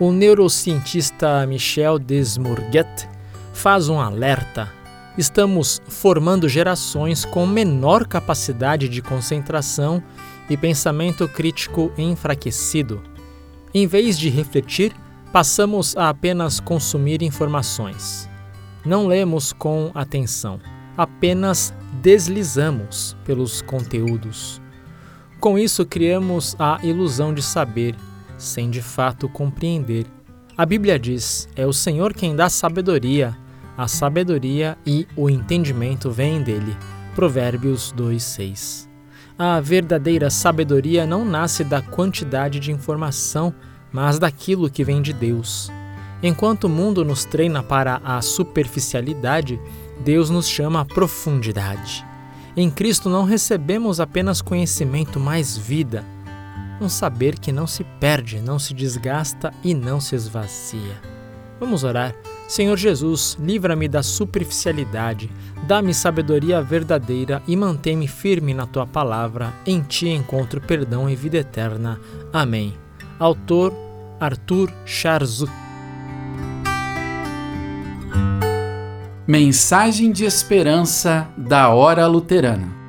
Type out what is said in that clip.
O neurocientista Michel Desmourguet faz um alerta. Estamos formando gerações com menor capacidade de concentração e pensamento crítico enfraquecido. Em vez de refletir, passamos a apenas consumir informações. Não lemos com atenção, apenas deslizamos pelos conteúdos. Com isso, criamos a ilusão de saber, sem de fato compreender. A Bíblia diz: é o Senhor quem dá sabedoria. A sabedoria e o entendimento vêm dele. Provérbios 2:6. A verdadeira sabedoria não nasce da quantidade de informação, mas daquilo que vem de Deus. Enquanto o mundo nos treina para a superficialidade, Deus nos chama à profundidade. Em Cristo não recebemos apenas conhecimento, mas vida. Um saber que não se perde, não se desgasta e não se esvazia. Vamos orar. Senhor Jesus, livra-me da superficialidade, dá-me sabedoria verdadeira e mantém-me firme na Tua palavra. Em Ti encontro perdão e vida eterna. Amém. Autor Arthur Chardin. Mensagem de esperança da Hora Luterana.